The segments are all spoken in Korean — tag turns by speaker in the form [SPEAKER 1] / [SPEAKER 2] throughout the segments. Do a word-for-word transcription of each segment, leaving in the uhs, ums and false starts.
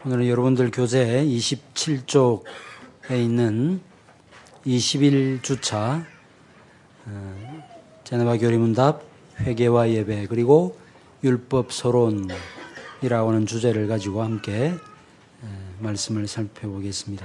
[SPEAKER 1] 오늘은 여러분들 교재 이십칠 쪽에 있는 이십일 주차 제네바 교리문답 회개와 예배 그리고 율법 서론이라고 하는 주제를 가지고 함께 말씀을 살펴보겠습니다.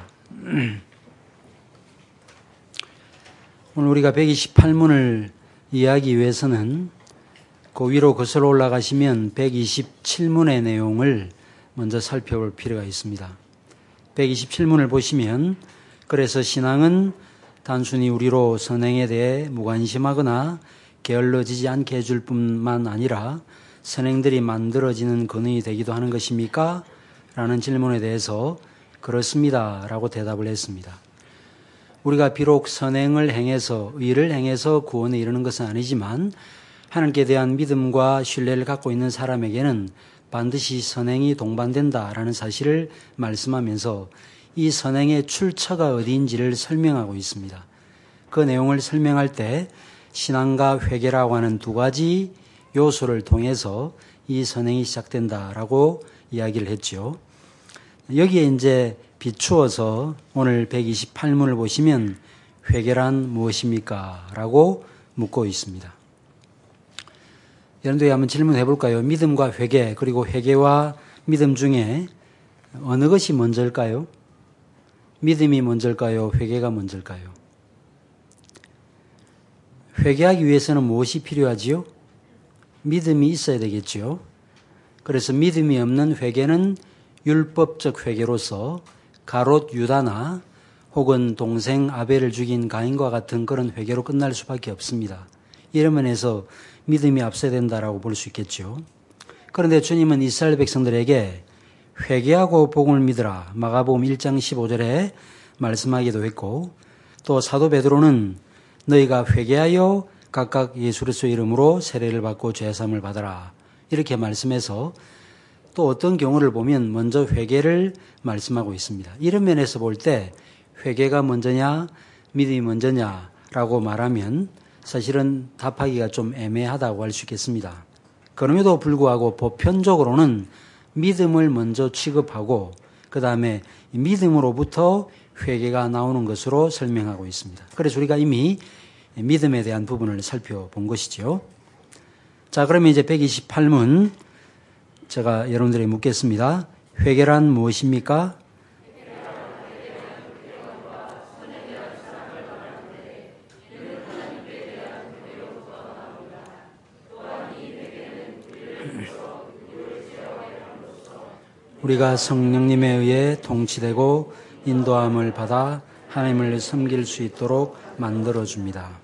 [SPEAKER 1] 오늘 우리가 백이십팔 문을 이해하기 위해서는 그 위로 거슬러 올라가시면 백이십칠 문의 내용을 먼저 살펴볼 필요가 있습니다. 백이십칠 문을 보시면 그래서 신앙은 단순히 우리로 선행에 대해 무관심하거나 게을러지지 않게 해줄 뿐만 아니라 선행들이 만들어지는 근원이 되기도 하는 것입니까? 라는 질문에 대해서 그렇습니다 라고 대답을 했습니다. 우리가 비록 선행을 행해서 의를 행해서 구원에 이르는 것은 아니지만 하나님께 대한 믿음과 신뢰를 갖고 있는 사람에게는 반드시 선행이 동반된다라는 사실을 말씀하면서 이 선행의 출처가 어디인지를 설명하고 있습니다. 그 내용을 설명할 때 신앙과 회개라고 하는 두 가지 요소를 통해서 이 선행이 시작된다라고 이야기를 했죠. 여기에 이제 비추어서 오늘 백이십팔 문을 보시면 회개란 무엇입니까? 라고 묻고 있습니다. 여러분들이 한번 질문해 볼까요? 믿음과 회개 그리고 회개와 믿음 중에 어느 것이 먼저일까요? 믿음이 먼저일까요? 회개가 먼저일까요? 회개하기 위해서는 무엇이 필요하지요? 믿음이 있어야 되겠죠. 그래서 믿음이 없는 회개는 율법적 회개로서 가롯 유다나 혹은 동생 아벨을 죽인 가인과 같은 그런 회개로 끝날 수밖에 없습니다. 이런 면에서 믿음이 앞서야 된다라고 볼 수 있겠죠. 그런데 주님은 이스라엘 백성들에게 회개하고 복음을 믿으라 마가복음 일 장 십오 절에 말씀하기도 했고 또 사도 베드로는 너희가 회개하여 각각 예수 그리스도의 이름으로 세례를 받고 죄사함을 받아라 이렇게 말씀해서 또 어떤 경우를 보면 먼저 회개를 말씀하고 있습니다. 이런 면에서 볼 때 회개가 먼저냐 믿음이 먼저냐라고 말하면 사실은 답하기가 좀 애매하다고 할 수 있겠습니다. 그럼에도 불구하고 보편적으로는 믿음을 먼저 취급하고 그 다음에 믿음으로부터 회개가 나오는 것으로 설명하고 있습니다. 그래서 우리가 이미 믿음에 대한 부분을 살펴본 것이죠. 자, 그러면 이제 백이십팔 문 제가 여러분들에게 묻겠습니다. 회개란 무엇입니까? 우리가 성령님에 의해 통치되고 인도함을 받아 하나님을 섬길 수 있도록 만들어줍니다.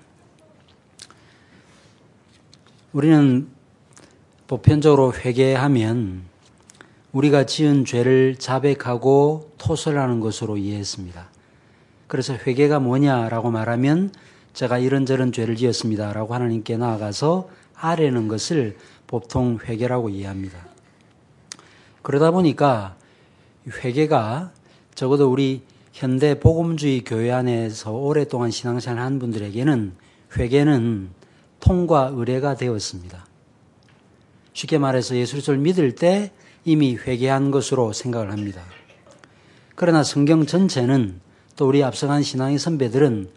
[SPEAKER 1] 우리는 보편적으로 회개하면 우리가 지은 죄를 자백하고 토설하는 것으로 이해했습니다. 그래서 회개가 뭐냐라고 말하면 제가 이런저런 죄를 지었습니다 라고 하나님께 나아가서 아뢰는 것을 보통 회개라고 이해합니다. 그러다 보니까 회개가 적어도 우리 현대 복음주의 교회 안에서 오랫동안 신앙생활을 한 분들에게는 회개는 통과 의례가 되었습니다. 쉽게 말해서 예수 그리스도를 믿을 때 이미 회개한 것으로 생각을 합니다. 그러나 성경 전체는 또 우리 앞서간 신앙의 선배들은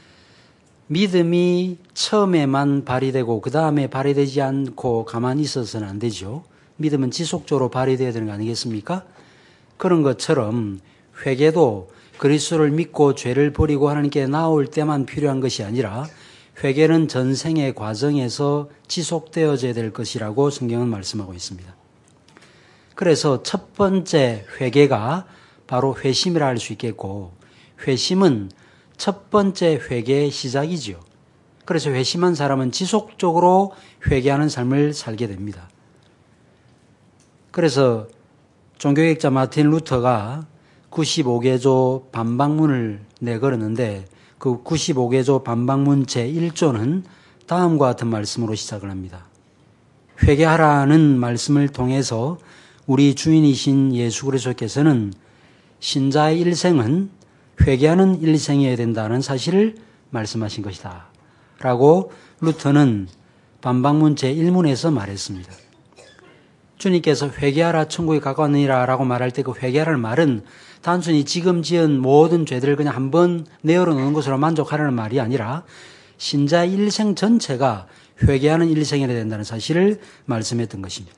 [SPEAKER 1] 믿음이 처음에만 발휘되고 그 다음에 발휘되지 않고 가만히 있어서는 안 되죠. 믿음은 지속적으로 발휘되어야 되는 거 아니겠습니까? 그런 것처럼 회개도 그리스도를 믿고 죄를 버리고 하나님께 나올 때만 필요한 것이 아니라 회개는 전생의 과정에서 지속되어져야 될 것이라고 성경은 말씀하고 있습니다. 그래서 첫 번째 회개가 바로 회심이라 할 수 있겠고 회심은 첫 번째 회개의 시작이지요. 그래서 회심한 사람은 지속적으로 회개하는 삶을 살게 됩니다. 그래서 종교개혁자 마틴 루터가 구십오 개조 반박문을 내걸었는데 그 구십오 개조 반박문 제일 조는 다음과 같은 말씀으로 시작을 합니다. 회개하라는 말씀을 통해서 우리 주인이신 예수 그리스도께서는 신자의 일생은 회개하는 일생이어야 된다는 사실을 말씀하신 것이다 라고 루터는 반박문 제일 문에서 말했습니다. 주님께서 회개하라 천국에 가까웠느니라 라고 말할 때 그 회개하라는 말은 단순히 지금 지은 모든 죄들을 그냥 한번 내어놓는 것으로 만족하라는 말이 아니라 신자 일생 전체가 회개하는 일생이라 된다는 사실을 말씀했던 것입니다.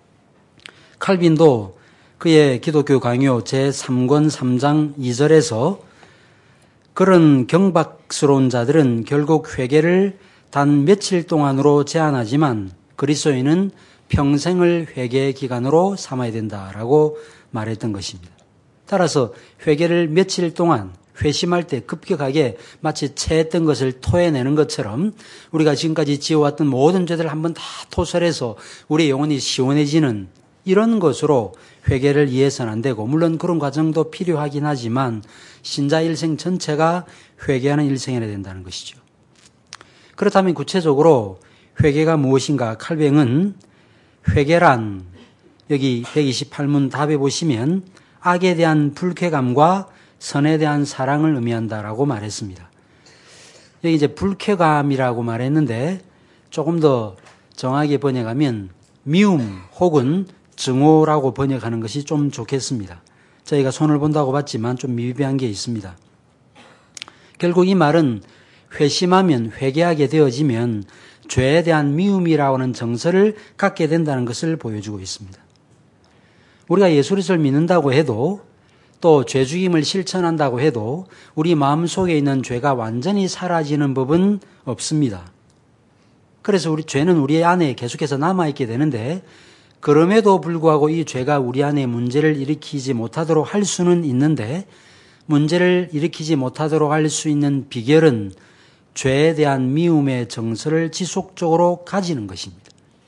[SPEAKER 1] 칼빈도 그의 기독교 강요 제삼 권 삼 장 이 절에서 그런 경박스러운 자들은 결국 회개를 단 며칠 동안으로 제한하지만 그리스도인은 평생을 회개의 기간으로 삼아야 된다라고 말했던 것입니다. 따라서 회개를 며칠 동안 회심할 때 급격하게 마치 체했던 것을 토해내는 것처럼 우리가 지금까지 지어왔던 모든 죄들을 한번 다 토설해서 우리의 영혼이 시원해지는 이런 것으로 회개를 이해해서는 안 되고, 물론 그런 과정도 필요하긴 하지만 신자 일생 전체가 회개하는 일생이어야 된다는 것이죠. 그렇다면 구체적으로 회개가 무엇인가? 칼뱅은 회개란 여기 백이십팔 문 답에 보시면 악에 대한 불쾌감과 선에 대한 사랑을 의미한다라고 말했습니다. 여기 이제 불쾌감이라고 말했는데 조금 더 정확하게 번역하면 미움 혹은 증오라고 번역하는 것이 좀 좋겠습니다. 저희가 손을 본다고 봤지만 좀 미비한 게 있습니다. 결국 이 말은 회심하면, 회개하게 되어지면 죄에 대한 미움이라고 하는 정서를 갖게 된다는 것을 보여주고 있습니다. 우리가 예수 그리스도를 믿는다고 해도, 또 죄죽임을 실천한다고 해도 우리 마음속에 있는 죄가 완전히 사라지는 법은 없습니다. 그래서 우리 죄는 우리 안에 계속해서 남아있게 되는데, 그럼에도 불구하고 이 죄가 우리 안에 문제를 일으키지 못하도록 할 수는 있는데, 문제를 일으키지 못하도록 할 수 있는 비결은 죄에 대한 미움의 정서를 지속적으로 가지는 것입니다.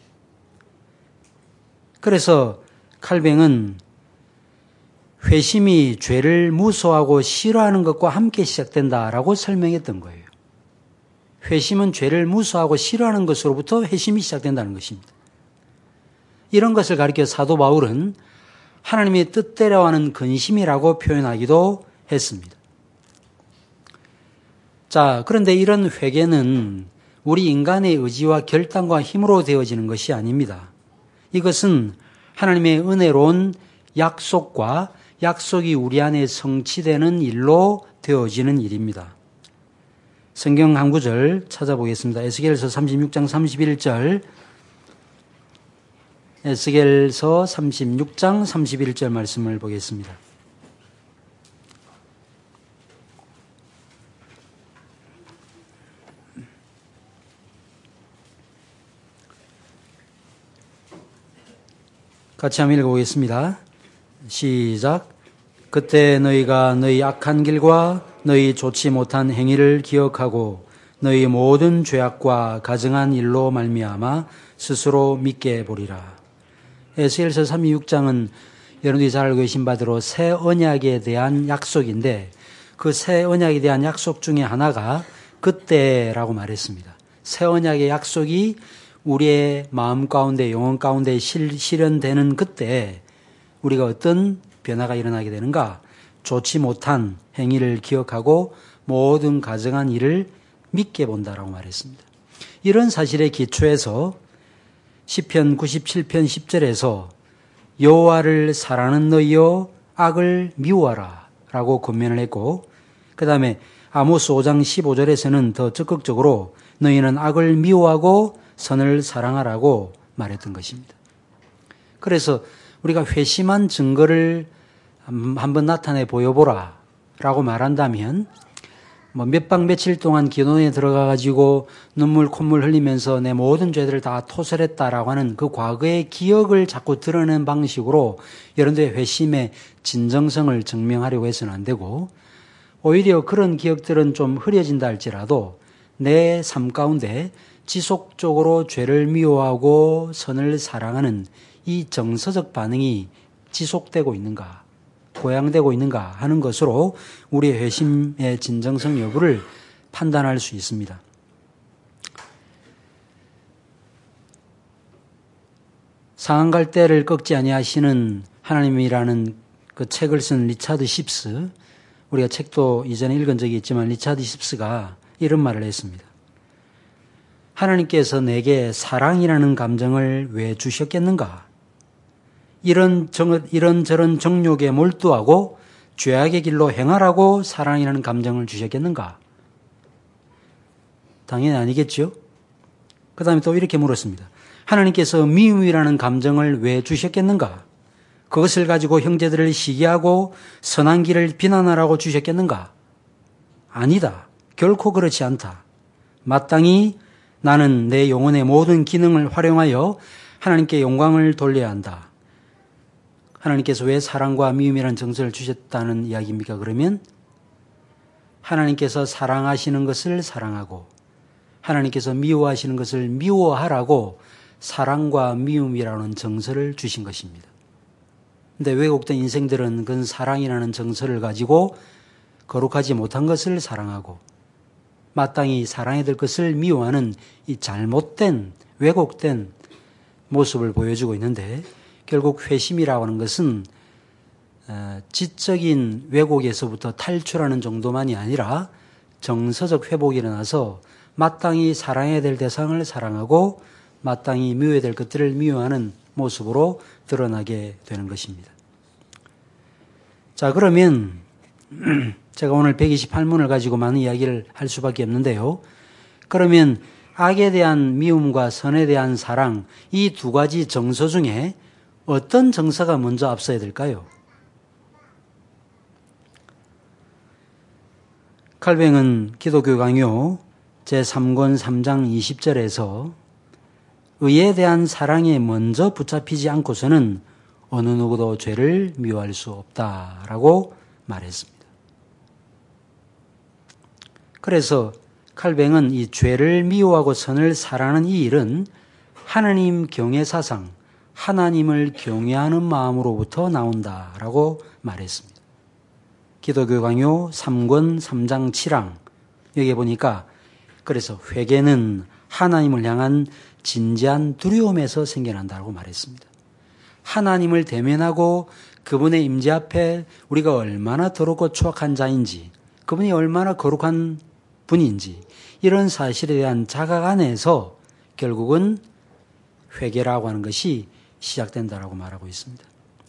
[SPEAKER 1] 그래서 칼뱅은 회심이 죄를 무서워하고 싫어하는 것과 함께 시작된다라고 설명했던 거예요. 회심은 죄를 무서워하고 싫어하는 것으로부터 회심이 시작된다는 것입니다. 이런 것을 가리켜 사도 바울은 하나님의 뜻대로 하는 근심이라고 표현하기도 했습니다. 자, 그런데 이런 회개는 우리 인간의 의지와 결단과 힘으로 되어지는 것이 아닙니다. 이것은 하나님의 은혜로운 약속과 약속이 우리 안에 성취되는 일로 되어지는 일입니다. 성경 한 구절 찾아보겠습니다. 에스겔서 삼십육 장 삼십일 절, 에스겔서 삼십육 장 삼십일 절 말씀을 보겠습니다. 같이 한번 읽어보겠습니다. 시작. 그때 너희가 너희 악한 길과 너희 좋지 못한 행위를 기억하고 너희 모든 죄악과 가증한 일로 말미암아 스스로 믿게 보리라. 에스겔서 삼십육 장은 여러분들이 잘 알고 계신 바대로 새 언약에 대한 약속인데, 그 새 언약에 대한 약속 중에 하나가 그때라고 말했습니다. 새 언약의 약속이 우리의 마음 가운데, 영혼 가운데 실, 실현되는 그때 우리가 어떤 변화가 일어나게 되는가? 좋지 못한 행위를 기억하고 모든 가증한 일을 믿게 본다라고 말했습니다. 이런 사실에 기초해서 시편 구십칠 편 십 절에서 여호와를 사랑하는 너희여 악을 미워하라 라고 권면을 했고, 그 다음에 아모스 오 장 십오 절에서는 더 적극적으로 너희는 악을 미워하고 선을 사랑하라고 말했던 것입니다. 그래서 우리가 회심한 증거를 한번 나타내 보여보라 라고 말한다면, 뭐 몇 박 며칠 동안 기도에 들어가 가지고 눈물 콧물 흘리면서 내 모든 죄들을 다 토설했다라고 하는 그 과거의 기억을 자꾸 드러내는 방식으로 여러분들의 회심의 진정성을 증명하려고 해서는 안 되고, 오히려 그런 기억들은 좀 흐려진다 할지라도 내 삶 가운데 지속적으로 죄를 미워하고 선을 사랑하는 이 정서적 반응이 지속되고 있는가, 고양되고 있는가 하는 것으로 우리의 회심의 진정성 여부를 판단할 수 있습니다. 상한 갈대를 꺾지 아니하시는 하나님이라는 그 책을 쓴 리차드 십스, 우리가 책도 이전에 읽은 적이 있지만 리차드 십스가 이런 말을 했습니다. 하나님께서 내게 사랑이라는 감정을 왜 주셨겠는가? 이런 정, 이런저런 정욕에 몰두하고 죄악의 길로 행하라고 사랑이라는 감정을 주셨겠는가? 당연히 아니겠죠. 그 다음에 또 이렇게 물었습니다. 하나님께서 미움이라는 감정을 왜 주셨겠는가? 그것을 가지고 형제들을 시기하고 선한 길을 비난하라고 주셨겠는가? 아니다. 결코 그렇지 않다. 마땅히 나는 내 영혼의 모든 기능을 활용하여 하나님께 영광을 돌려야 한다. 하나님께서 왜 사랑과 미움이라는 정서를 주셨다는 이야기입니까? 그러면 하나님께서 사랑하시는 것을 사랑하고 하나님께서 미워하시는 것을 미워하라고 사랑과 미움이라는 정서를 주신 것입니다. 그런데 왜곡된 인생들은 그 사랑이라는 정서를 가지고 거룩하지 못한 것을 사랑하고 마땅히 사랑해야 될 것을 미워하는 이 잘못된 왜곡된 모습을 보여주고 있는데, 결국 회심이라고 하는 것은 지적인 왜곡에서부터 탈출하는 정도만이 아니라 정서적 회복이 일어나서 마땅히 사랑해야 될 대상을 사랑하고 마땅히 미워야 될 것들을 미워하는 모습으로 드러나게 되는 것입니다. 자, 그러면 제가 오늘 백이십팔 문을 가지고 많은 이야기를 할 수밖에 없는데요. 그러면 악에 대한 미움과 선에 대한 사랑, 이 두 가지 정서 중에 어떤 정서가 먼저 앞서야 될까요? 칼뱅은 기독교 강요 제삼 권 삼 장 이십 절에서 의에 대한 사랑에 먼저 붙잡히지 않고서는 어느 누구도 죄를 미워할 수 없다라고 말했습니다. 그래서 칼뱅은 이 죄를 미워하고 선을 사랑하는 이 일은 하나님 경외 사상, 하나님을 경외하는 마음으로부터 나온다라고 말했습니다. 기독교 강요 삼 권 삼 장 칠 항 여기에 보니까 그래서 회개는 하나님을 향한 진지한 두려움에서 생겨난다고 말했습니다. 하나님을 대면하고 그분의 임재 앞에 우리가 얼마나 더럽고 추악한 자인지, 그분이 얼마나 거룩한 분인지 이런 사실에 대한 자각 안에서 결국은 회개라고 하는 것이 시작된다라고 말하고 있습니다.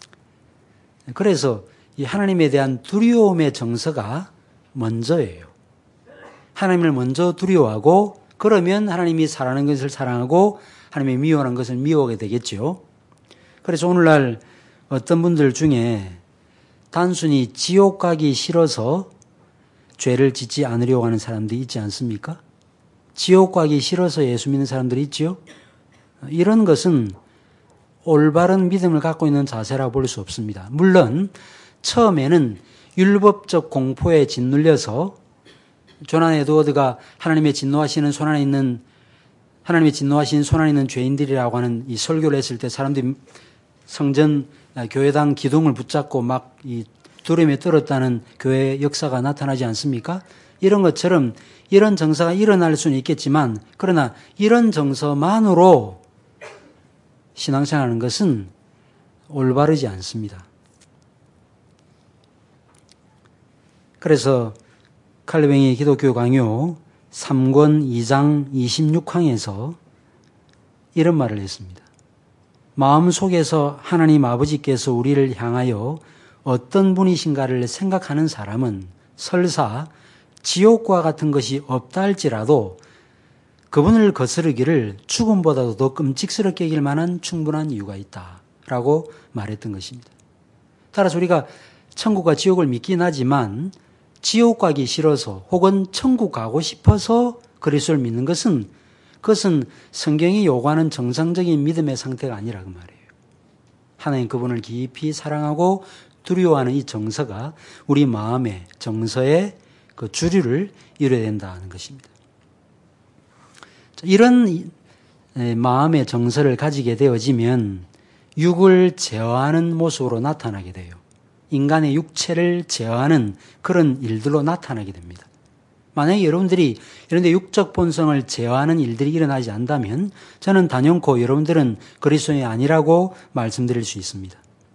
[SPEAKER 1] 그래서 이 하나님에 대한 두려움의 정서가 먼저예요. 하나님을 먼저 두려워하고 그러면 하나님이 사랑하는 것을 사랑하고 하나님이 미워하는 것을 미워하게 되겠죠. 그래서 오늘날 어떤 분들 중에 단순히 지옥 가기 싫어서 죄를 짓지 않으려고 하는 사람들이 있지 않습니까? 지옥 가기 싫어서 예수 믿는 사람들이 있지요. 이런 것은 올바른 믿음을 갖고 있는 자세라고 볼 수 없습니다. 물론 처음에는 율법적 공포에 짓눌려서 조난 에드워드가 하나님의 진노하시는 손안에 있는 하나님의 진노하시는 손안에 있는 죄인들이라고 하는 이 설교를 했을 때 사람들이 성전 교회당 기둥을 붙잡고 막 이 두려움에 떨었다는 교회 역사가 나타나지 않습니까? 이런 것처럼 이런 정서가 일어날 수는 있겠지만 그러나 이런 정서만으로 신앙생활하는 것은 올바르지 않습니다. 그래서 칼뱅의 기독교 강요 삼 권 이 장 이십육 항에서 이런 말을 했습니다. 마음속에서 하나님 아버지께서 우리를 향하여 어떤 분이신가를 생각하는 사람은 설사 지옥과 같은 것이 없다 할지라도 그분을 거스르기를 죽음보다도 더 끔찍스럽게 여길 만한 충분한 이유가 있다라고 말했던 것입니다. 따라서 우리가 천국과 지옥을 믿긴 하지만 지옥 가기 싫어서 혹은 천국 가고 싶어서 그리스도를 믿는 것은 그것은 성경이 요구하는 정상적인 믿음의 상태가 아니라 그 말이에요. 하나님 그분을 깊이 사랑하고 두려워하는 이 정서가 우리 마음의 정서의 그 주류를 이뤄야 된다는 것입니다. 이런 마음의 정서를 가지게 되어지면 육을 제어하는 모습으로 나타나게 돼요. 인간의 육체를 제어하는 그런 일들로 나타나게 됩니다. 만약에 여러분들이 이런데 육적 본성을 제어하는 일들이 일어나지 않다면 저는 단연코 여러분들은 그리스도인이 아니라고 말씀드릴 수 있습니다.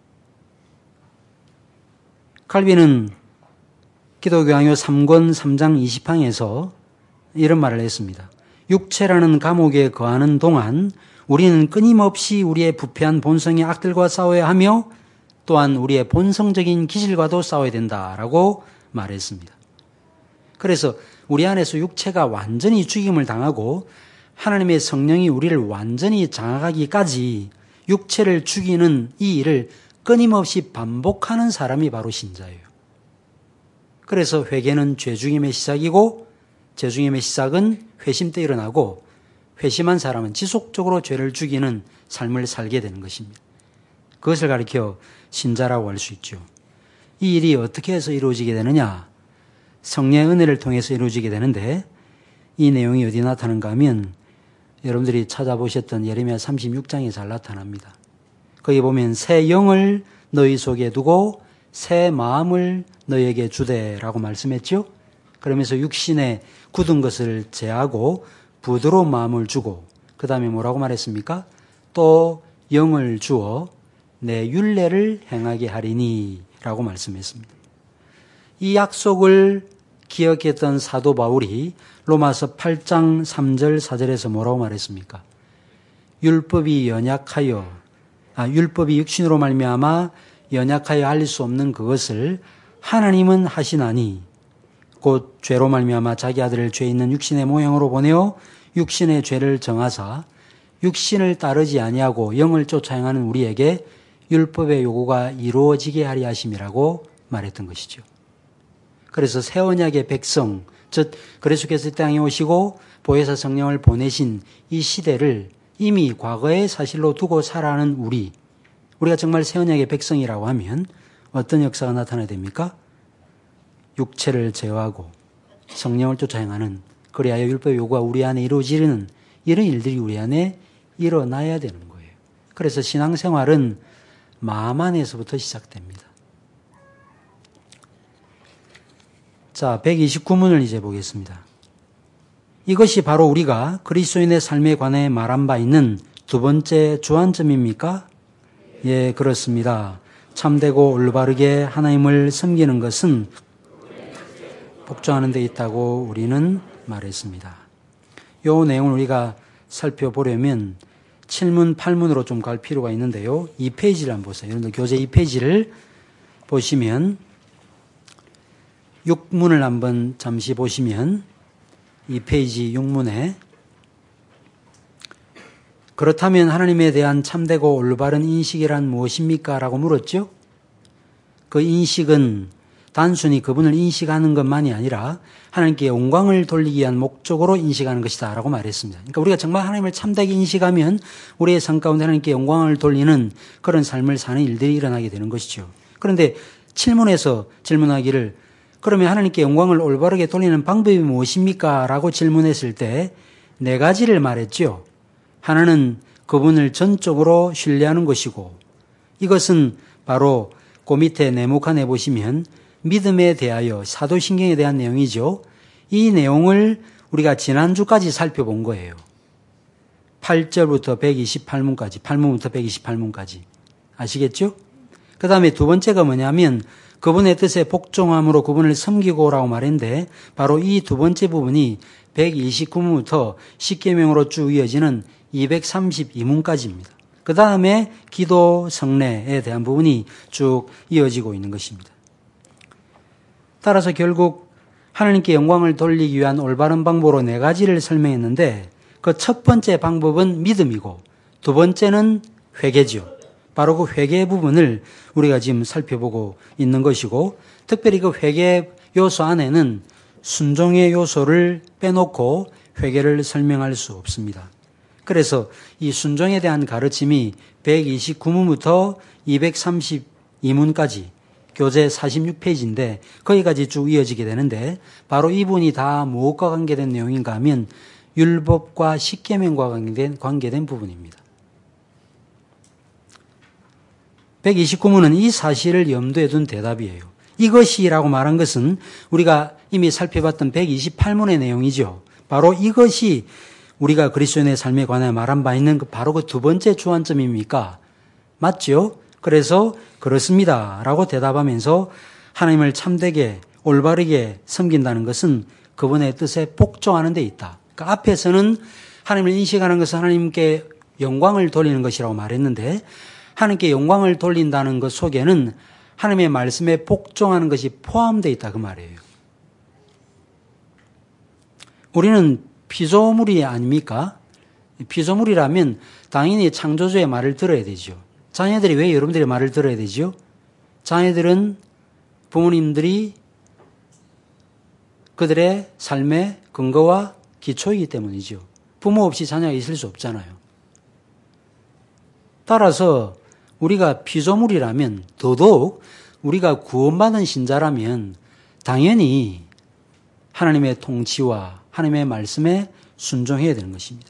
[SPEAKER 1] 칼빈은 기독교 강요 삼 권 삼 장 이십 항에서 이런 말을 했습니다. 육체라는 감옥에 거하는 동안 우리는 끊임없이 우리의 부패한 본성의 악들과 싸워야 하며 또한 우리의 본성적인 기질과도 싸워야 된다라고 말했습니다. 그래서 우리 안에서 육체가 완전히 죽임을 당하고 하나님의 성령이 우리를 완전히 장악하기까지 육체를 죽이는 이 일을 끊임없이 반복하는 사람이 바로 신자예요. 그래서 회개는 죄죽임의 시작이고 죄죽임의 시작은 회심 때 일어나고 회심한 사람은 지속적으로 죄를 죽이는 삶을 살게 되는 것입니다. 그것을 가리켜 신자라고 할 수 있죠. 이 일이 어떻게 해서 이루어지게 되느냐? 성령의 은혜를 통해서 이루어지게 되는데 이 내용이 어디 나타나는가 하면 여러분들이 찾아보셨던 예레미야 삼십육 장에 잘 나타납니다. 거기 보면 새 영을 너희 속에 두고 새 마음을 너희에게 주되라고 말씀했죠. 그러면서 육신에 굳은 것을 제하고 부드러운 마음을 주고 그 다음에 뭐라고 말했습니까? 또 영을 주어 내 율례를 행하게 하리니 라고 말씀했습니다. 이 약속을 기억했던 사도 바울이 로마서 팔 장 삼 절 사 절에서 뭐라고 말했습니까? 율법이 연약하여 아, 율법이 육신으로 말미암아 연약하여 알릴 수 없는 그것을 하나님은 하시나니 곧 죄로 말미암아 자기 아들을 죄 있는 육신의 모형으로 보내어 육신의 죄를 정하사 육신을 따르지 아니하고 영을 쫓아 행하는 우리에게 율법의 요구가 이루어지게 하리 하심이라고 말했던 것이죠. 그래서 새 언약의 백성, 즉 그리스도께서 땅에 오시고 보혜사 성령을 보내신 이 시대를 이미 과거의 사실로 두고 살아가는 우리, 우리가 정말 새 언약의 백성이라고 하면 어떤 역사가 나타나야 됩니까? 육체를 제어하고 성령을 쫓아 행하는, 그리하여 율법의 요구가 우리 안에 이루어지는 이런 일들이 우리 안에 일어나야 되는 거예요. 그래서 신앙생활은 마음 안에서부터 시작됩니다. 자, 백이십구 문을 이제 보겠습니다. 이것이 바로 우리가 그리스도인의 삶에 관해 말한 바 있는 두 번째 주안점입니까? 예, 그렇습니다. 참되고 올바르게 하나님을 섬기는 것은 복종하는 데 있다고 우리는 말했습니다. 이 내용을 우리가 살펴보려면 칠 문, 팔 문으로 좀 갈 필요가 있는데요. 이 페이지를 한번 보세요. 여러분들 교재 이 페이지를 보시면 육 문을 한번 잠시 보시면 이 페이지 육 문에 그렇다면 하나님에 대한 참되고 올바른 인식이란 무엇입니까? 라고 물었죠. 그 인식은 단순히 그분을 인식하는 것만이 아니라 하나님께 영광을 돌리기 위한 목적으로 인식하는 것이다 라고 말했습니다. 그러니까 우리가 정말 하나님을 참되게 인식하면 우리의 삶 가운데 하나님께 영광을 돌리는 그런 삶을 사는 일들이 일어나게 되는 것이죠. 그런데 칠 문에서 질문하기를 그러면 하나님께 영광을 올바르게 돌리는 방법이 무엇입니까? 라고 질문했을 때 네 가지를 말했죠. 하나는 그분을 전적으로 신뢰하는 것이고, 이것은 바로 그 밑에 네모칸에 보시면 믿음에 대하여 사도신경에 대한 내용이죠. 이 내용을 우리가 지난주까지 살펴본 거예요. 팔 절부터 백이십팔 문까지, 팔 문부터 백이십팔 문까지. 아시겠죠? 그 다음에 두 번째가 뭐냐면 그분의 뜻에 복종함으로 그분을 섬기고라고 말했는데 바로 이 두 번째 부분이 백이십구 문부터 십계명으로 쭉 이어지는 이백삼십이 문까지입니다. 그 다음에 기도, 성례에 대한 부분이 쭉 이어지고 있는 것입니다. 따라서 결국 하나님께 영광을 돌리기 위한 올바른 방법으로 네 가지를 설명했는데 그 첫 번째 방법은 믿음이고 두 번째는 회개죠. 바로 그 회개 부분을 우리가 지금 살펴보고 있는 것이고, 특별히 그 회개 요소 안에는 순종의 요소를 빼놓고 회개를 설명할 수 없습니다. 그래서 이 순종에 대한 가르침이 백이십구 문부터 이백삼십이 문까지 교재 사십육 페이지인데 거기까지 쭉 이어지게 되는데 바로 이 부분이 다 무엇과 관계된 내용인가 하면 율법과 십계명과 관계된, 관계된 부분입니다. 백이십구 문은 이 사실을 염두에 둔 대답이에요. 이것이라고 말한 것은 우리가 이미 살펴봤던 백이십팔 문의 내용이죠. 바로 이것이 우리가 그리스도인의 삶에 관해 말한 바 있는 바로 그 두 번째 주안점입니까? 맞죠? 그래서 그렇습니다 라고 대답하면서 하나님을 참되게 올바르게 섬긴다는 것은 그분의 뜻에 복종하는 데 있다. 그러니까 앞에서는 하나님을 인식하는 것은 하나님께 영광을 돌리는 것이라고 말했는데 하나님께 영광을 돌린다는 것 속에는 하나님의 말씀에 복종하는 것이 포함되어 있다 그 말이에요. 우리는 피조물이 아닙니까? 피조물이라면 당연히 창조주의 말을 들어야 되죠. 자녀들이 왜 여러분들의 말을 들어야 되죠? 자녀들은 부모님들이 그들의 삶의 근거와 기초이기 때문이죠. 부모 없이 자녀가 있을 수 없잖아요. 따라서 우리가 피조물이라면 더더욱 우리가 구원받은 신자라면 당연히 하나님의 통치와 하나님의 말씀에 순종해야 되는 것입니다.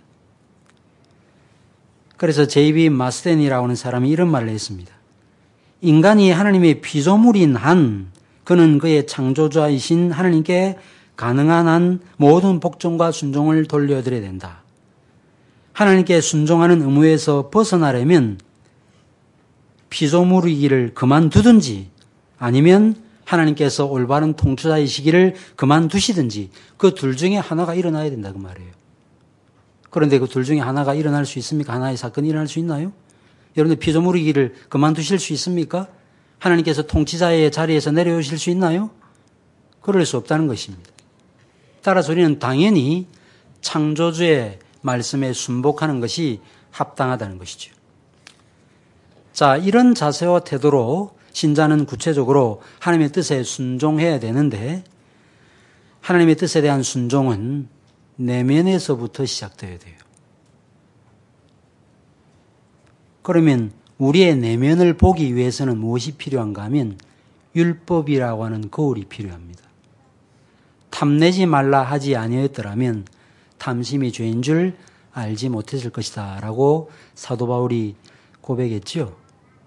[SPEAKER 1] 그래서 제이비 마스덴이라고 하는 사람이 이런 말을 했습니다. 인간이 하나님의 피조물인 한 그는 그의 창조주이신 하나님께 가능한 한 모든 복종과 순종을 돌려드려야 된다. 하나님께 순종하는 의무에서 벗어나려면 피조물이기를 그만두든지 아니면 하나님께서 올바른 통치자이시기를 그만두시든지 그 둘 중에 하나가 일어나야 된다 그 말이에요. 그런데 그 둘 중에 하나가 일어날 수 있습니까? 하나의 사건이 일어날 수 있나요? 여러분들 피조물이기를 그만두실 수 있습니까? 하나님께서 통치자의 자리에서 내려오실 수 있나요? 그럴 수 없다는 것입니다. 따라서 우리는 당연히 창조주의 말씀에 순복하는 것이 합당하다는 것이죠. 자, 이런 자세와 태도로 신자는 구체적으로 하나님의 뜻에 순종해야 되는데 하나님의 뜻에 대한 순종은 내면에서부터 시작되어야 돼요. 그러면 우리의 내면을 보기 위해서는 무엇이 필요한가 하면 율법이라고 하는 거울이 필요합니다. 탐내지 말라 하지 아니었더라면 탐심이 죄인 줄 알지 못했을 것이다 라고 사도 바울이 고백했죠.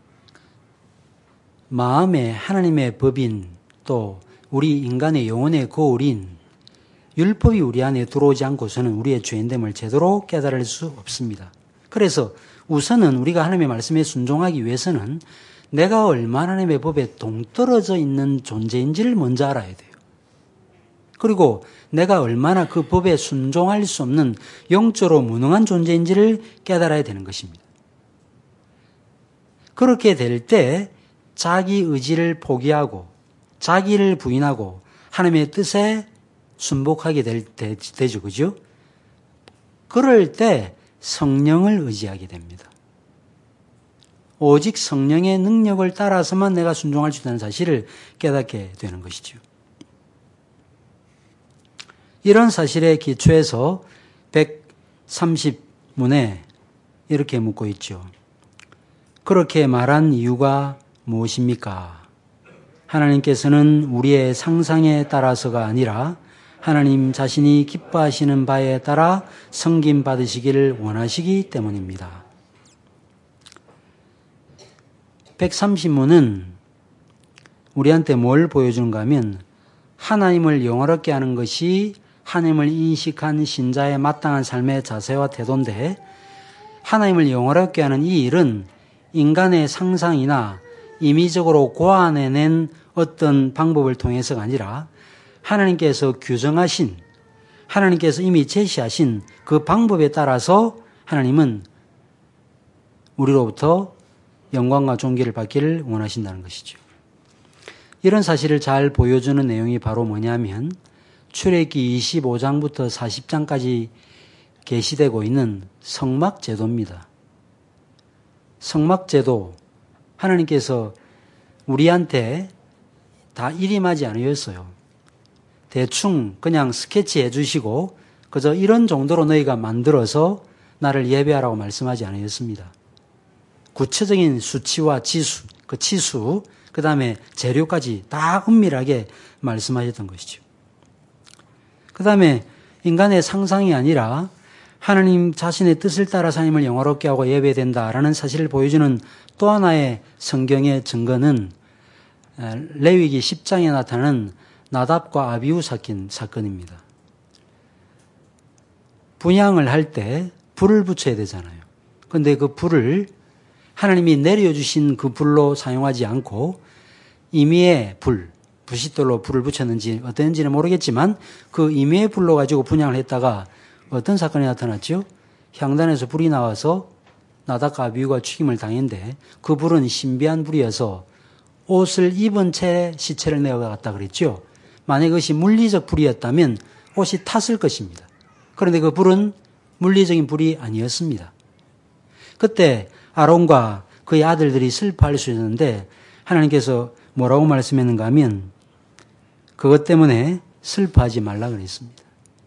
[SPEAKER 1] 마음에 하나님의 법인 또 우리 인간의 영혼의 거울인 율법이 우리 안에 들어오지 않고서는 우리의 죄인됨을 제대로 깨달을 수 없습니다. 그래서 우선은 우리가 하나님의 말씀에 순종하기 위해서는 내가 얼마나 하나님의 법에 동떨어져 있는 존재인지를 먼저 알아야 돼요. 그리고 내가 얼마나 그 법에 순종할 수 없는 영적으로 무능한 존재인지를 깨달아야 되는 것입니다. 그렇게 될 때 자기 의지를 포기하고 자기를 부인하고 하나님의 뜻에 순복하게 될 때, 되죠. 그죠? 그럴 때 성령을 의지하게 됩니다. 오직 성령의 능력을 따라서만 내가 순종할 수 있다는 사실을 깨닫게 되는 것이죠. 이런 사실에 기초해서 백삼십 문에 이렇게 묻고 있죠. 그렇게 말한 이유가 무엇입니까? 하나님께서는 우리의 상상에 따라서가 아니라 하나님 자신이 기뻐하시는 바에 따라 섬김 받으시기를 원하시기 때문입니다. 백삼십 문은 우리한테 뭘 보여주는가 하면 하나님을 영화롭게 하는 것이 하나님을 인식한 신자의 마땅한 삶의 자세와 태도인데 하나님을 영화롭게 하는 이 일은 인간의 상상이나 임의적으로 고안해낸 어떤 방법을 통해서가 아니라 하나님께서 규정하신, 하나님께서 이미 제시하신 그 방법에 따라서 하나님은 우리로부터 영광과 존귀를 받기를 원하신다는 것이죠. 이런 사실을 잘 보여주는 내용이 바로 뭐냐면 출애굽기 이십오 장부터 사십 장까지 게시되고 있는 성막제도입니다. 성막제도, 하나님께서 우리한테 다 일임하지 않으셨어요. 대충 그냥 스케치해 주시고 그저 이런 정도로 너희가 만들어서 나를 예배하라고 말씀하지 않으셨습니다. 구체적인 수치와 지수, 그 치수, 그 다음에 재료까지 다 은밀하게 말씀하셨던 것이죠. 그 다음에 인간의 상상이 아니라 하나님 자신의 뜻을 따라 하나님을 영화롭게 하고 예배된다라는 사실을 보여주는 또 하나의 성경의 증거는 레위기 십 장에 나타나는 나답과 아비후 사건, 사건입니다. 분향을 할 때 불을 붙여야 되잖아요. 그런데 그 불을 하나님이 내려주신 그 불로 사용하지 않고 임의의 불, 부싯돌로 불을 붙였는지 어땠는지는 모르겠지만 그 임의의 불로 가지고 분향을 했다가 어떤 사건이 나타났죠? 향단에서 불이 나와서 나답과 아비후가 죽임을 당했는데 그 불은 신비한 불이어서 옷을 입은 채 시체를 내어갔다 그랬죠. 만약 그것이 물리적 불이었다면 옷이 탔을 것입니다. 그런데 그 불은 물리적인 불이 아니었습니다. 그때 아론과 그의 아들들이 슬퍼할 수 있는데 하나님께서 뭐라고 말씀했는가 하면 그것 때문에 슬퍼하지 말라 그랬습니다.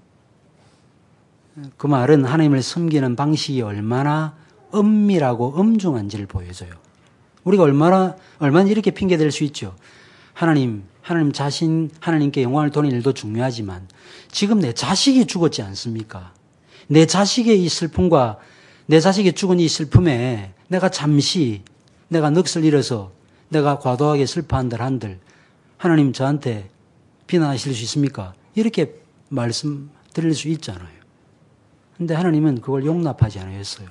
[SPEAKER 1] 그 말은 하나님을 섬기는 방식이 얼마나 엄밀하고 엄중한지를 보여줘요. 우리가 얼마나, 얼마나 이렇게 핑계댈 수 있죠. 하나님, 하나님 자신, 하나님께 영광을 돌리는 일도 중요하지만 지금 내 자식이 죽었지 않습니까? 내 자식의 이 슬픔과 내 자식이 죽은 이 슬픔에 내가 잠시 내가 넋을 잃어서 내가 과도하게 슬퍼한들 한들 하나님 저한테 비난하실 수 있습니까? 이렇게 말씀드릴 수 있잖아요. 근데 하나님은 그걸 용납하지 않으셨어요.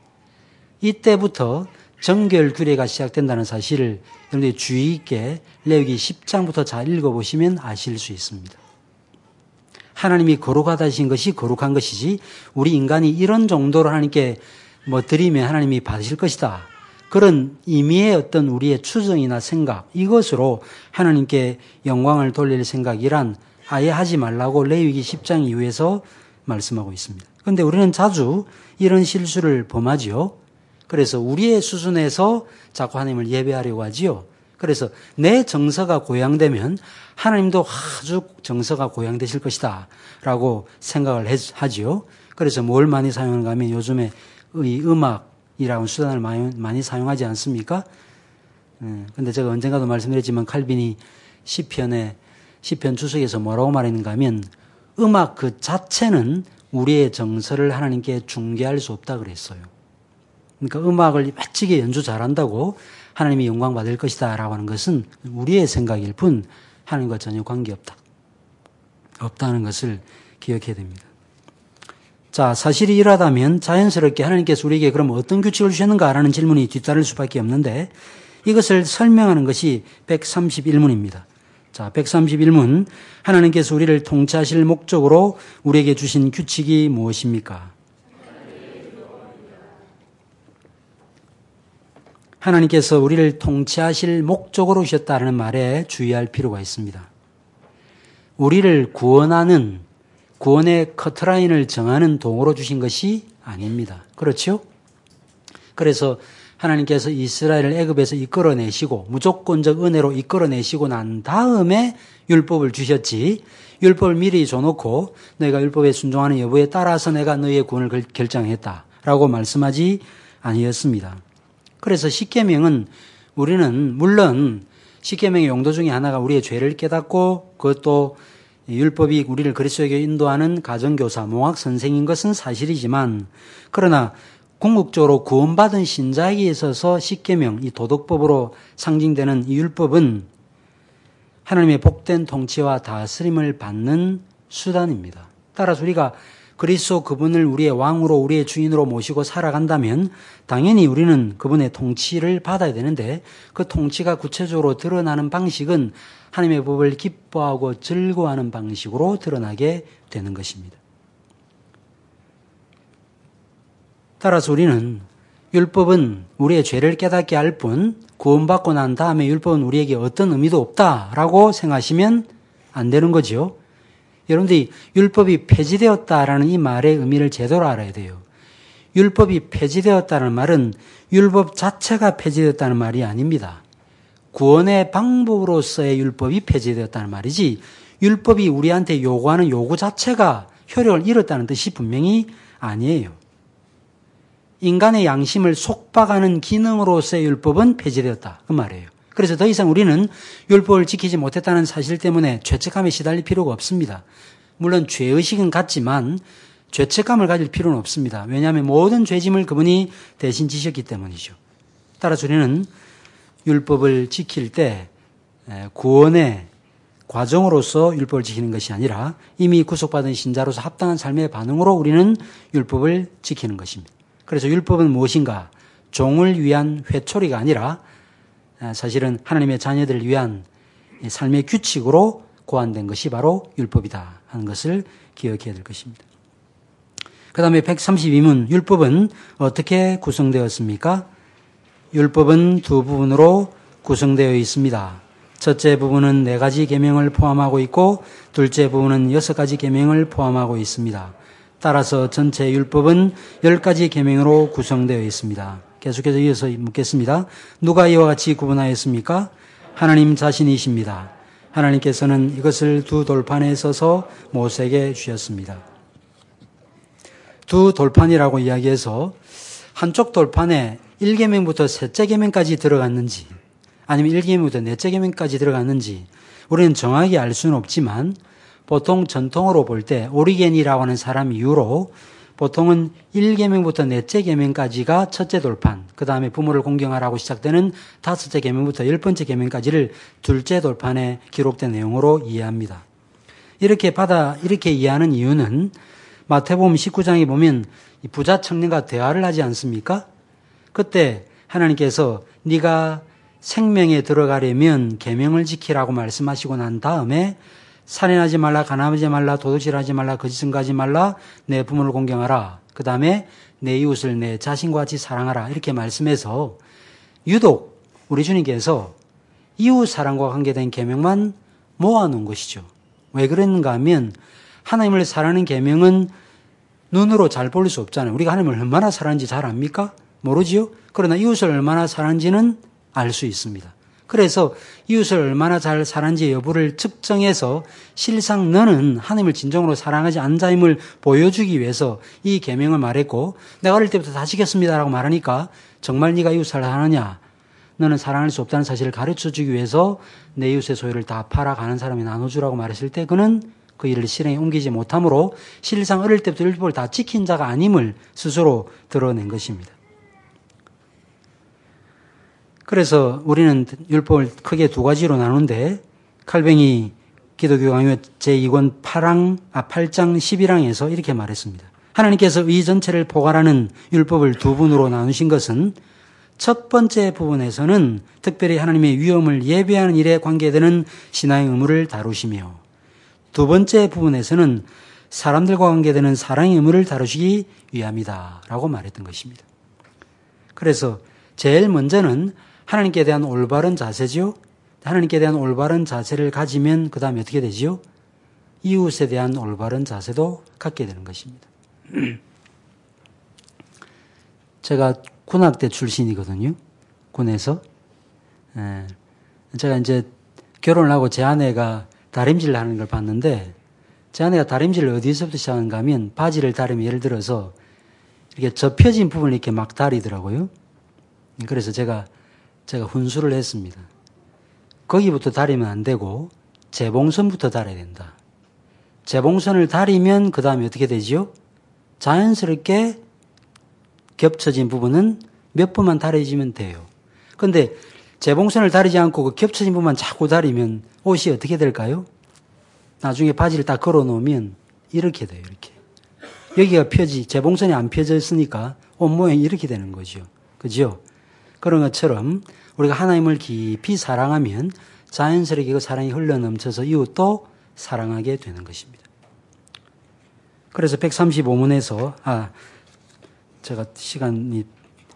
[SPEAKER 1] 이때부터 정결 규례가 시작된다는 사실을 여러분들이 주의 있게 레위기 십 장부터 잘 읽어보시면 아실 수 있습니다. 하나님이 거룩하다신 것이 거룩한 것이지 우리 인간이 이런 정도로 하나님께 뭐 드리면 하나님이 받으실 것이다. 그런 의미의 어떤 우리의 추정이나 생각, 이것으로 하나님께 영광을 돌릴 생각이란 아예 하지 말라고 레위기 십 장 이후에서 말씀하고 있습니다. 그런데 우리는 자주 이런 실수를 범하지요. 그래서 우리의 수준에서 자꾸 하나님을 예배하려고 하지요. 그래서 내 정서가 고양되면 하나님도 아주 정서가 고양되실 것이다 라고 생각을 하지요. 그래서 뭘 많이 사용하는가 하면 요즘에 이 음악이라는 수단을 많이, 많이 사용하지 않습니까? 그런데 제가 언젠가도 말씀드렸지만 칼빈이 시편에 시편 주석에서 뭐라고 말했는가 하면 음악 그 자체는 우리의 정서를 하나님께 중개할 수 없다 그랬어요. 그러니까 음악을 멋지게 연주 잘한다고 하나님이 영광 받을 것이다 라고 하는 것은 우리의 생각일 뿐 하나님과 전혀 관계없다. 없다는 것을 기억해야 됩니다. 자, 사실이 이러하다면 자연스럽게 하나님께서 우리에게 그럼 어떤 규칙을 주셨는가라는 질문이 뒤따를 수밖에 없는데 이것을 설명하는 것이 백삼십일 문입니다. 자, 백삼십일 문 하나님께서 우리를 통치하실 목적으로 우리에게 주신 규칙이 무엇입니까? 하나님께서 우리를 통치하실 목적으로 주셨다는 말에 주의할 필요가 있습니다. 우리를 구원하는 구원의 커트라인을 정하는 도구로 주신 것이 아닙니다. 그렇죠? 그래서 하나님께서 이스라엘을 애굽에서 이끌어내시고 무조건적 은혜로 이끌어내시고 난 다음에 율법을 주셨지 율법을 미리 줘놓고 너희가 율법에 순종하는 여부에 따라서 내가 너희의 구원을 결정했다라고 말씀하지 아니었습니다. 그래서 십계명은 우리는 물론 십계명의 용도 중에 하나가 우리의 죄를 깨닫고 그것도 율법이 우리를 그리스도에게 인도하는 가정교사, 몽학선생인 것은 사실이지만 그러나 궁극적으로 구원받은 신자에게 있어서 십계명, 이 도덕법으로 상징되는 이 율법은 하나님의 복된 통치와 다스림을 받는 수단입니다. 따라서 우리가 그리스도 그분을 우리의 왕으로 우리의 주인으로 모시고 살아간다면 당연히 우리는 그분의 통치를 받아야 되는데 그 통치가 구체적으로 드러나는 방식은 하나님의 법을 기뻐하고 즐거워하는 방식으로 드러나게 되는 것입니다. 따라서 우리는 율법은 우리의 죄를 깨닫게 할 뿐 구원받고 난 다음에 율법은 우리에게 어떤 의미도 없다라고 생각하시면 안 되는 거죠. 여러분들이 율법이 폐지되었다라는 이 말의 의미를 제대로 알아야 돼요. 율법이 폐지되었다는 말은 율법 자체가 폐지되었다는 말이 아닙니다. 구원의 방법으로서의 율법이 폐지되었다는 말이지 율법이 우리한테 요구하는 요구 자체가 효력을 잃었다는 뜻이 분명히 아니에요. 인간의 양심을 속박하는 기능으로서의 율법은 폐지되었다. 그 말이에요. 그래서 더 이상 우리는 율법을 지키지 못했다는 사실 때문에 죄책감에 시달릴 필요가 없습니다. 물론 죄의식은 같지만 죄책감을 가질 필요는 없습니다. 왜냐하면 모든 죄짐을 그분이 대신 지셨기 때문이죠. 따라서 우리는 율법을 지킬 때 구원의 과정으로서 율법을 지키는 것이 아니라 이미 구속받은 신자로서 합당한 삶의 반응으로 우리는 율법을 지키는 것입니다. 그래서 율법은 무엇인가? 종을 위한 회초리가 아니라 사실은 하나님의 자녀들을 위한 삶의 규칙으로 고안된 것이 바로 율법이다 하는 것을 기억해야 될 것입니다. 그 다음에 백삼십이 문 율법은 어떻게 구성되었습니까? 율법은 두 부분으로 구성되어 있습니다. 첫째 부분은 네 가지 계명을 포함하고 있고 둘째 부분은 여섯 가지 계명을 포함하고 있습니다. 따라서 전체 율법은 열 가지 계명으로 구성되어 있습니다. 계속해서 이어서 묻겠습니다. 누가 이와 같이 구분하였습니까? 하나님 자신이십니다. 하나님께서는 이것을 두 돌판에 써서 모세에게 주셨습니다. 두 돌판이라고 이야기해서 한쪽 돌판에 일 계명부터 셋째 계명까지 들어갔는지 아니면 일 계명부터 넷째 계명까지 들어갔는지 우리는 정확히 알 수는 없지만 보통 전통으로 볼 때 오리겐이라고 하는 사람 이후로 보통은 일 계명부터 넷째 계명까지가 첫째 돌판, 그 다음에 부모를 공경하라고 시작되는 다섯째 계명부터 열 번째 계명까지를 둘째 돌판에 기록된 내용으로 이해합니다. 이렇게 받아 이렇게 이해하는 이유는 마태복음 십구 장에 보면 이 부자 청년과 대화를 하지 않습니까? 그때 하나님께서 네가 생명에 들어가려면 계명을 지키라고 말씀하시고 난 다음에 살인하지 말라, 가늠하지 말라, 도둑질하지 말라, 거짓 증거하지 말라, 내 부모를 공경하라. 그 다음에 내 이웃을 내 자신과 같이 사랑하라. 이렇게 말씀해서 유독 우리 주님께서 이웃 사랑과 관계된 계명만 모아놓은 것이죠. 왜 그랬는가 하면 하나님을 사랑하는 계명은 눈으로 잘 볼 수 없잖아요. 우리가 하나님을 얼마나 사랑하는지 잘 압니까? 모르지요? 그러나 이웃을 얼마나 사랑하는지는 알 수 있습니다. 그래서 이웃을 얼마나 잘 사랑하는지 여부를 측정해서 실상 너는 하나님을 진정으로 사랑하지 않는 자임을 보여주기 위해서 이 계명을 말했고 내가 어릴 때부터 다 지켰습니다라고 말하니까 정말 네가 이웃을 사랑하느냐? 너는 사랑할 수 없다는 사실을 가르쳐주기 위해서 내 이웃의 소유를 다 팔아가는 사람이 나눠주라고 말했을 때 그는 그 일을 실행에 옮기지 못하므로 실상 어릴 때부터 율법을 다 지킨 자가 아님을 스스로 드러낸 것입니다. 그래서 우리는 율법을 크게 두 가지로 나누는데 칼뱅이 기독교 강요 제이 권 팔 항, 아, 팔 장 십일 항에서 이렇게 말했습니다. 하나님께서 이 전체를 포괄하는 율법을 두 분으로 나누신 것은 첫 번째 부분에서는 특별히 하나님의 위엄을 예배하는 일에 관계되는 신앙의 의무를 다루시며 두 번째 부분에서는 사람들과 관계되는 사랑의 의무를 다루시기 위함이다 라고 말했던 것입니다. 그래서 제일 먼저는 하나님께 대한 올바른 자세지요. 하나님께 대한 올바른 자세를 가지면 그 다음에 어떻게 되지요? 이웃에 대한 올바른 자세도 갖게 되는 것입니다. 제가 군악대 출신이거든요. 군에서. 예. 제가 이제 결혼을 하고 제 아내가 다림질을 하는 걸 봤는데 제 아내가 다림질을 어디서부터 시작하는가 하면 바지를 다리면 예를 들어서 이렇게 접혀진 부분을 이렇게 막 다리더라고요. 그래서 제가 제가 훈수를 했습니다. 거기부터 다리면 안 되고 재봉선부터 달아야 된다. 재봉선을 다리면 그 다음에 어떻게 되지요? 자연스럽게 겹쳐진 부분은 몇 번만 다려지면 돼요. 그런데 재봉선을 다리지 않고 그 겹쳐진 부분만 자꾸 다리면 옷이 어떻게 될까요? 나중에 바지를 딱 걸어 놓으면 이렇게 돼요. 이렇게. 여기가 펴지, 재봉선이 안 펴져 있으니까 옷 모양이 이렇게 되는 거죠. 그죠? 그런 것처럼 우리가 하나님을 깊이 사랑하면 자연스럽게 그 사랑이 흘러넘쳐서 이웃도 사랑하게 되는 것입니다. 그래서 백삼십오 문에서 아 제가 시간이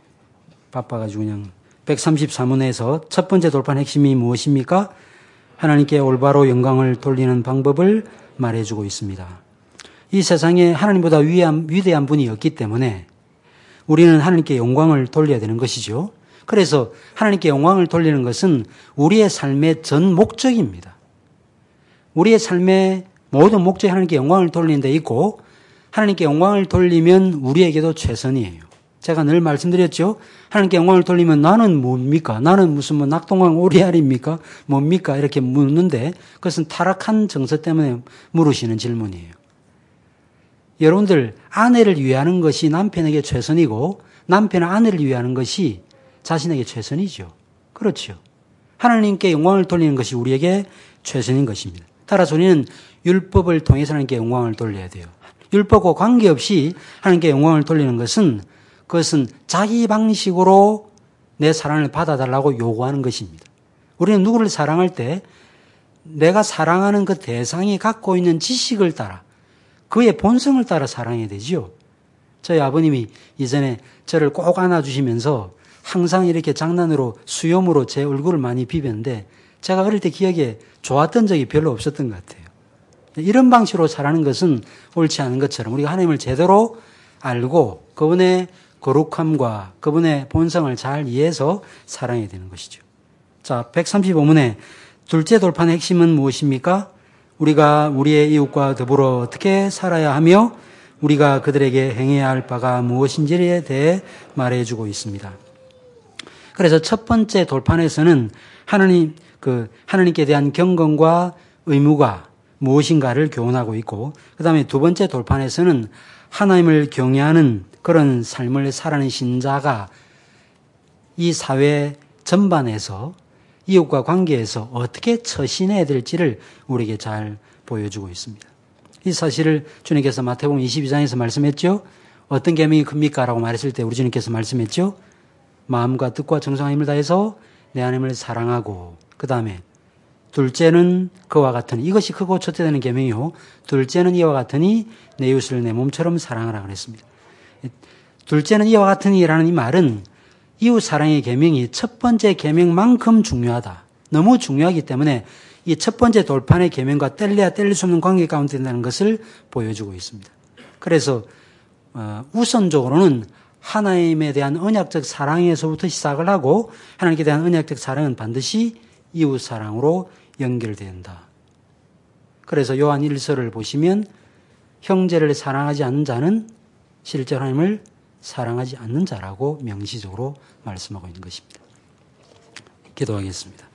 [SPEAKER 1] 바빠가지고 그냥 백삼십사 문에서 첫 번째 돌판 핵심이 무엇입니까? 하나님께 올바로 영광을 돌리는 방법을 말해주고 있습니다. 이 세상에 하나님보다 위대한, 위대한 분이 없기 때문에 우리는 하나님께 영광을 돌려야 되는 것이죠. 그래서 하나님께 영광을 돌리는 것은 우리의 삶의 전 목적입니다. 우리의 삶의 모든 목적이 하나님께 영광을 돌리는 데 있고 하나님께 영광을 돌리면 우리에게도 최선이에요. 제가 늘 말씀드렸죠. 하나님께 영광을 돌리면 나는 뭡니까? 나는 무슨 뭐 낙동강 오리알입니까? 뭡니까? 이렇게 묻는데 그것은 타락한 정서 때문에 물으시는 질문이에요. 여러분들 아내를 위하는 것이 남편에게 최선이고 남편은 아내를 위하는 것이 자신에게 최선이죠. 그렇죠. 하나님께 영광을 돌리는 것이 우리에게 최선인 것입니다. 따라서 우리는 율법을 통해서 하나님께 영광을 돌려야 돼요. 율법과 관계없이 하나님께 영광을 돌리는 것은 그것은 자기 방식으로 내 사랑을 받아달라고 요구하는 것입니다. 우리는 누구를 사랑할 때 내가 사랑하는 그 대상이 갖고 있는 지식을 따라 그의 본성을 따라 사랑해야 되지요. 저희 아버님이 이전에 저를 꼭 안아주시면서 항상 이렇게 장난으로 수염으로 제 얼굴을 많이 비볐는데 제가 어릴 때 기억에 좋았던 적이 별로 없었던 것 같아요. 이런 방식으로 살아가는 것은 옳지 않은 것처럼 우리가 하나님을 제대로 알고 그분의 거룩함과 그분의 본성을 잘 이해해서 살아야 되는 것이죠. 자, 백삼십오 문의 둘째 돌파의 핵심은 무엇입니까? 우리가 우리의 이웃과 더불어 어떻게 살아야 하며 우리가 그들에게 행해야 할 바가 무엇인지에 대해 말해주고 있습니다. 그래서 첫 번째 돌판에서는 하나님, 그, 하나님께 대한 경건과 의무가 무엇인가를 교훈하고 있고, 그 다음에 두 번째 돌판에서는 하나님을 경외하는 그런 삶을 살아가는 신자가 이 사회 전반에서 이웃과 관계에서 어떻게 처신해야 될지를 우리에게 잘 보여주고 있습니다. 이 사실을 주님께서 마태복음 이십이 장에서 말씀했죠. 어떤 계명이 큽니까? 라고 말했을 때 우리 주님께서 말씀했죠. 마음과 뜻과 정성과 힘을 다해서 내 하나님을 사랑하고 그 다음에 둘째는 그와 같으니 이것이 크고 첫째 되는 계명이요. 둘째는 이와 같으니 내 이웃을 내 몸처럼 사랑하라 그랬습니다. 둘째는 이와 같으니라는 이 말은 이웃 사랑의 계명이 첫 번째 계명만큼 중요하다. 너무 중요하기 때문에 이 첫 번째 돌판의 계명과 뗄래야 뗄릴 수 없는 관계 가운데 있다는 것을 보여주고 있습니다. 그래서 우선적으로는 하나님에 대한 언약적 사랑에서부터 시작을 하고 하나님께 대한 언약적 사랑은 반드시 이웃 사랑으로 연결된다. 그래서 요한 일서를 보시면 형제를 사랑하지 않는 자는 실제로 하나님을 사랑하지 않는 자라고 명시적으로 말씀하고 있는 것입니다. 기도하겠습니다.